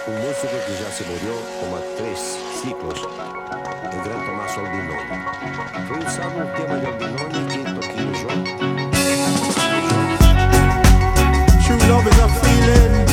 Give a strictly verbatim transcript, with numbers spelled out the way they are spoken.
un músico que ya se murió como a tres ciclos, el gran Tommaso Albinoni. Foi usado um tema de Albinoni e Toquinho João. True love is a feeling.